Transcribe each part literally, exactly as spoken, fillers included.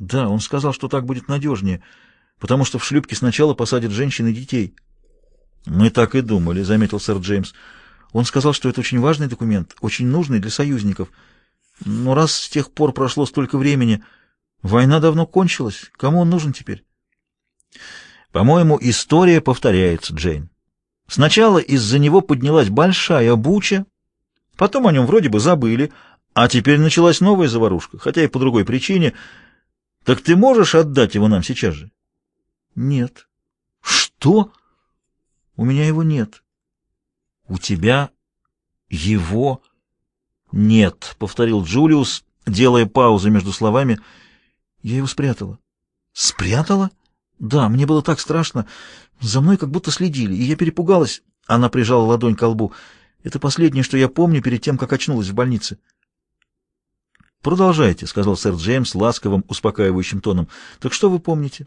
Да, он сказал, что так будет надежнее, потому что в шлюпке сначала посадят женщин и детей. Мы так и думали, — заметил сэр Джеймс. Он сказал, что это очень важный документ, очень нужный для союзников. Но раз с тех пор прошло столько времени, война давно кончилась. Кому он нужен теперь? По-моему, история повторяется, Джейн. Сначала из-за него поднялась большая буча, потом о нем вроде бы забыли, а теперь началась новая заварушка, хотя и по другой причине. Так ты можешь отдать его нам сейчас же? Нет. Что? У меня его нет. У тебя его нет, повторил Джулиус, делая паузу между словами. Я его спрятала. Спрятала? Да, мне было так страшно. За мной как будто следили, и я перепугалась. Она прижала ладонь к лбу. Это последнее, что я помню перед тем, как очнулась в больнице. «Продолжайте», — сказал сэр Джеймс ласковым, успокаивающим тоном. «Так что вы помните?»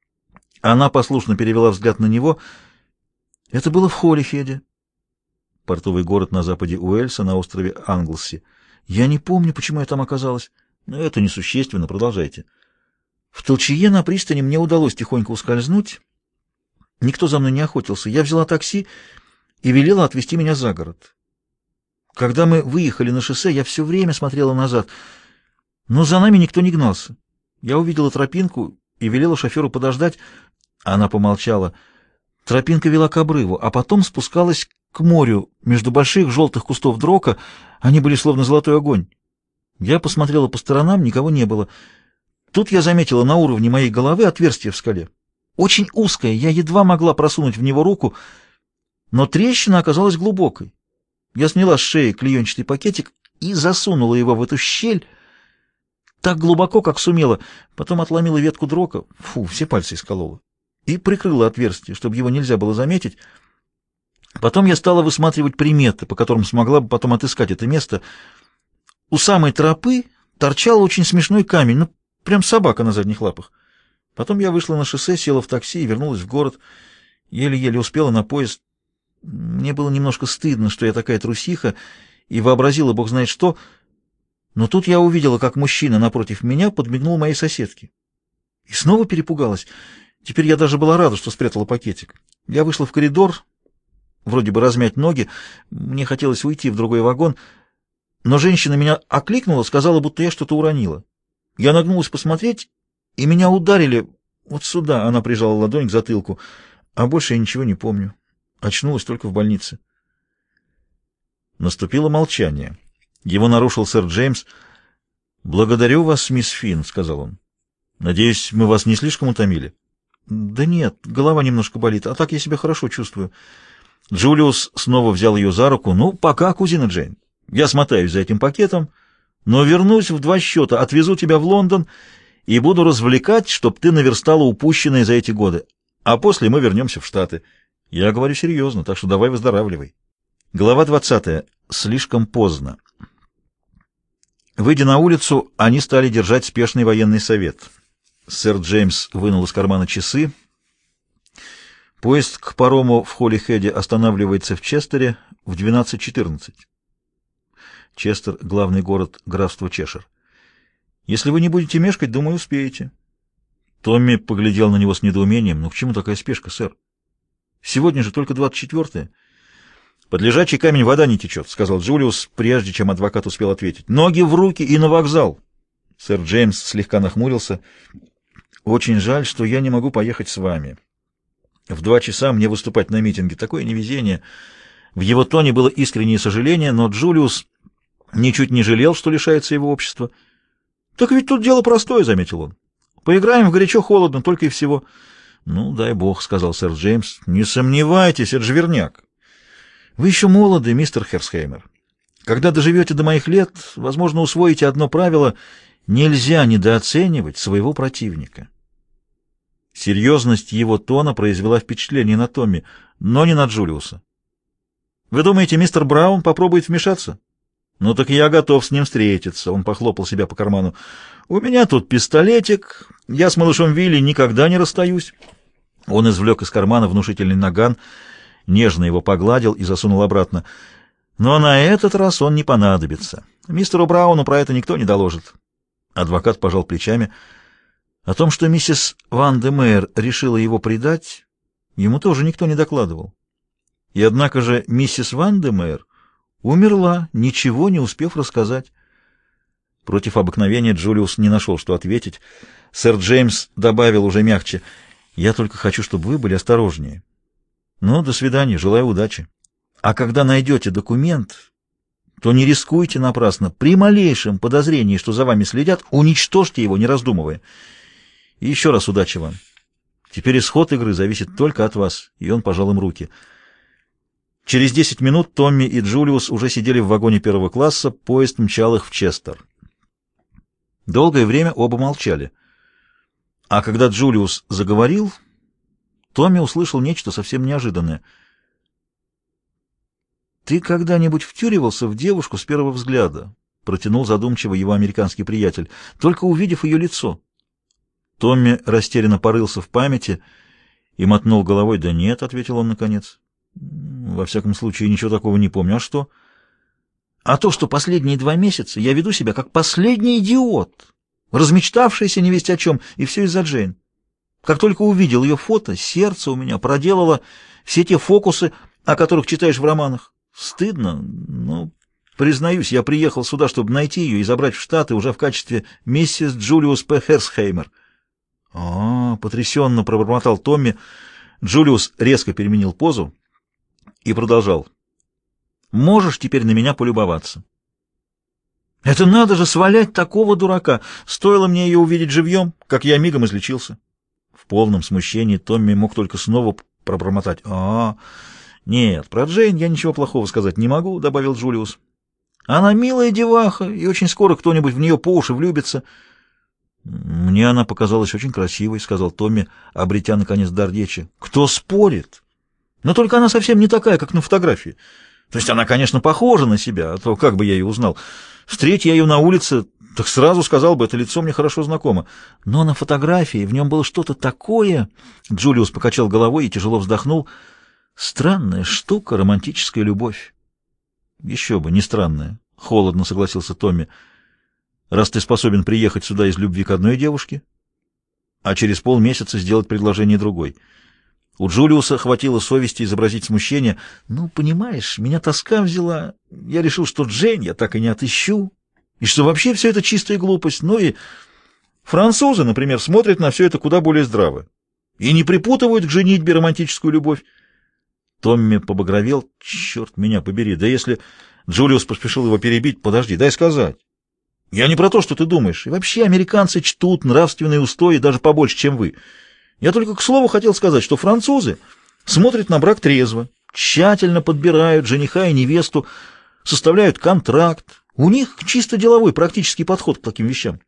Она послушно перевела взгляд на него. «Это было в Холлихеде, портовый город на западе Уэльса, на острове Англси. Я не помню, почему я там оказалась. Но это несущественно. Продолжайте». В толчее на пристани мне удалось тихонько ускользнуть. Никто за мной не охотился. Я взяла такси и велела отвезти меня за город. Когда мы выехали на шоссе, я все время смотрела назад, но за нами никто не гнался. Я увидела тропинку и велела шоферу подождать. Она помолчала. Тропинка вела к обрыву, а потом спускалась к морю между больших желтых кустов дрока. Они были словно золотой огонь. Я посмотрела по сторонам, никого не было. Тут я заметила на уровне моей головы отверстие в скале. Очень узкое, я едва могла просунуть в него руку, но трещина оказалась глубокой. Я сняла с шеи клеенчатый пакетик и засунула его в эту щель так глубоко, как сумела. Потом отломила ветку дрока, фу, все пальцы исколола, и прикрыла отверстие, чтобы его нельзя было заметить. Потом я стала высматривать приметы, по которым смогла бы потом отыскать это место. У самой тропы торчал очень смешной камень, ну, прям собака на задних лапах. Потом я вышла на шоссе, села в такси и вернулась в город. Еле-еле успела на поезд. Мне было немножко стыдно, что я такая трусиха, и вообразила бог знает что. Но тут я увидела, как мужчина напротив меня подмигнул моей соседке. И снова перепугалась. Теперь я даже была рада, что спрятала пакетик. Я вышла в коридор, вроде бы размять ноги. Мне хотелось уйти в другой вагон, но женщина меня окликнула, сказала, будто я что-то уронила. Я нагнулась посмотреть, и меня ударили вот сюда. Она прижала ладонь к затылку, а больше я ничего не помню. Очнулась только в больнице. Наступило молчание. Его нарушил сэр Джеймс. «Благодарю вас, мисс Финн», — сказал он. «Надеюсь, мы вас не слишком утомили?» «Да нет, голова немножко болит, а так я себя хорошо чувствую». Джулиус снова взял ее за руку. «Ну, пока, кузина Джейн. Я смотаюсь за этим пакетом, но вернусь в два счета, отвезу тебя в Лондон и буду развлекать, чтоб ты наверстала упущенное за эти годы. А после мы вернемся в Штаты. Я говорю серьезно, так что давай выздоравливай». Глава двадцатая. Слишком поздно. Выйдя на улицу, они стали держать спешный военный совет. Сэр Джеймс вынул из кармана часы. Поезд к парому в Холлихеде останавливается в Честере в двенадцать четырнадцать. Честер — главный город графства Чешир. «Если вы не будете мешкать, думаю, успеете». Томми поглядел на него с недоумением. «Ну к чему такая спешка, сэр? Сегодня же только двадцать четвёртое. «Под лежачий камень вода не течет», — сказал Джулиус, прежде чем адвокат успел ответить. «Ноги в руки и на вокзал». Сэр Джеймс слегка нахмурился. «Очень жаль, что я не могу поехать с вами. В два часа мне выступать на митинге. Такое невезение». В его тоне было искреннее сожаление, но Джулиус ничуть не жалел, что лишается его общества. «Так ведь тут дело простое», — заметил он. «Поиграем в горячо-холодно, только и всего». «Ну, дай бог», — сказал сэр Джеймс. «Не сомневайтесь, это же верняк. Вы еще молоды, мистер Херсхеймер. Когда доживете до моих лет, возможно, усвоите одно правило: нельзя недооценивать своего противника». Серьезность его тона произвела впечатление на Томми, но не на Джулиуса. «Вы думаете, мистер Браун попробует вмешаться?» «Ну так я готов с ним встретиться», — он похлопал себя по карману. «У меня тут пистолетик, я с малышом Вилли никогда не расстаюсь». Он извлек из кармана внушительный наган, нежно его погладил и засунул обратно. «Но на этот раз он не понадобится. Мистеру Брауну про это никто не доложит». Адвокат пожал плечами. О том, что миссис Ван де Мейер решила его предать, ему тоже никто не докладывал. И однако же миссис Ван де Мейер умерла, ничего не успев рассказать. Против обыкновения Джулиус не нашел, что ответить. Сэр Джеймс добавил уже мягче: «Я только хочу, чтобы вы были осторожнее. Ну, до свидания, желаю удачи. А когда найдете документ, то не рискуйте напрасно. При малейшем подозрении, что за вами следят, уничтожьте его, не раздумывая. И еще раз удачи вам. Теперь исход игры зависит только от вас». И он пожал им руки. Через десять минут Томми и Джулиус уже сидели в вагоне первого класса, поезд мчал их в Честер. Долгое время оба молчали. А когда Джулиус заговорил, Томми услышал нечто совсем неожиданное. «Ты когда-нибудь втюривался в девушку с первого взгляда?» — протянул задумчиво его американский приятель, только увидев ее лицо. Томми растерянно порылся в памяти и мотнул головой. «Да нет», — ответил он наконец. «Во всяком случае, ничего такого не помню. А что?» «А то, что последние два месяца я веду себя как последний идиот, размечтавшийся невесть о чем, и все из-за Джейн. Как только увидел ее фото, сердце у меня проделало все те фокусы, о которых читаешь в романах. Стыдно, но, признаюсь, я приехал сюда, чтобы найти ее и забрать в Штаты уже в качестве миссис Джулиус П. Херсхеймер». «А, — потрясенно пробормотал Томми. Джулиус резко переменил позу и продолжал. «Можешь теперь на меня полюбоваться». «Это надо же свалять такого дурака! Стоило мне ее увидеть живьем, как я мигом излечился». В полном смущении Томми мог только снова пробормотать. «А, нет, про Джейн я ничего плохого сказать не могу», — добавил Джулиус. «Она милая деваха, и очень скоро кто-нибудь в нее по уши влюбится». «Мне она показалась очень красивой», — сказал Томми, обретя, наконец, дар речи. «Кто спорит? Но только она совсем не такая, как на фотографии. То есть она, конечно, похожа на себя, а то как бы я ее узнал. Встреть я ее на улице, так сразу сказал бы, это лицо мне хорошо знакомо. Но на фотографии в нем было что-то такое...» Джулиус покачал головой и тяжело вздохнул. «Странная штука, романтическая любовь». «Еще бы, не странная», — холодно согласился Томми. «Раз ты способен приехать сюда из любви к одной девушке, а через полмесяца сделать предложение другой». У Джулиуса хватило совести изобразить смущение. «Ну, понимаешь, меня тоска взяла. Я решил, что Джейн я так и не отыщу, и что вообще все это чистая глупость. Ну и французы, например, смотрят на все это куда более здраво и не припутывают к женитьбе романтическую любовь». Томми побагровел. «Черт меня побери! Да если...» Джулиус поспешил его перебить. «Подожди, дай сказать. Я не про то, что ты думаешь. И вообще американцы чтут нравственные устои даже побольше, чем вы. Я только к слову хотел сказать, что французы смотрят на брак трезво, тщательно подбирают жениха и невесту, составляют контракт. У них чисто деловой, практический подход к таким вещам».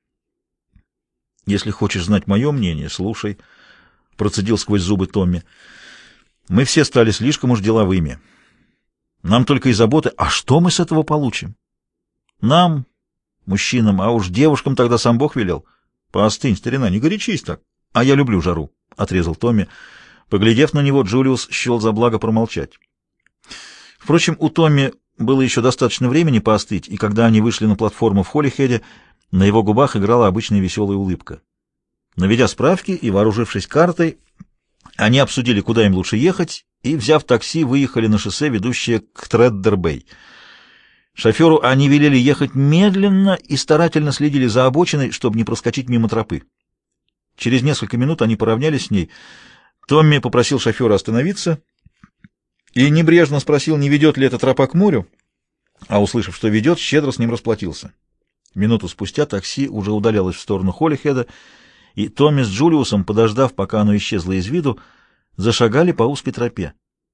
«Если хочешь знать мое мнение, слушай», — процедил сквозь зубы Томми. «Мы все стали слишком уж деловыми. Нам только и заботы. А что мы с этого получим? Нам, мужчинам, а уж девушкам тогда сам Бог велел. Поостынь, старина, не горячись так. А я люблю жару», — отрезал Томми. Поглядев на него, Джулиус счел за благо промолчать. Впрочем, у Томми было еще достаточно времени поостыть, и когда они вышли на платформу в Холлихеде, на его губах играла обычная веселая улыбка. Наведя справки и вооружившись картой, они обсудили, куда им лучше ехать, и, взяв такси, выехали на шоссе, ведущее к Треддер-Бэй. Шоферу они велели ехать медленно и старательно следили за обочиной, чтобы не проскочить мимо тропы. Через несколько минут они поравнялись с ней. Томми попросил шофера остановиться и небрежно спросил, не ведет ли эта тропа к морю, а, услышав, что ведет, щедро с ним расплатился. Минуту спустя такси уже удалялось в сторону Холлихеда, и Томми с Джулиусом, подождав, пока оно исчезло из виду, зашагали по узкой тропе.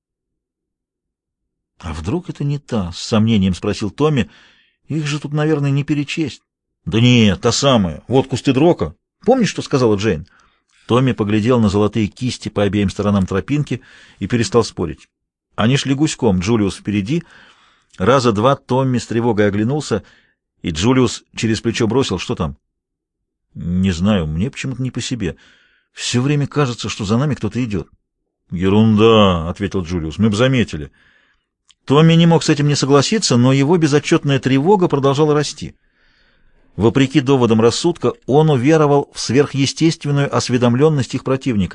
«А вдруг это не та?» — с сомнением спросил Томми. «Их же тут, наверное, не перечесть». «Да нет, та самая. Вот кусты дрока. Помнишь, что сказала Джейн?» Томми поглядел на золотые кисти по обеим сторонам тропинки и перестал спорить. Они шли гуськом, Джулиус впереди. Раза два Томми с тревогой оглянулся, и Джулиус через плечо бросил: «Что там?» «Не знаю, мне почему-то не по себе. Все время кажется, что за нами кто-то идет». «Ерунда», — ответил Джулиус, — «мы бы заметили». Томми не мог с этим не согласиться, но его безотчетная тревога продолжала расти. Вопреки доводам рассудка, он уверовал в сверхъестественную осведомленность их противника.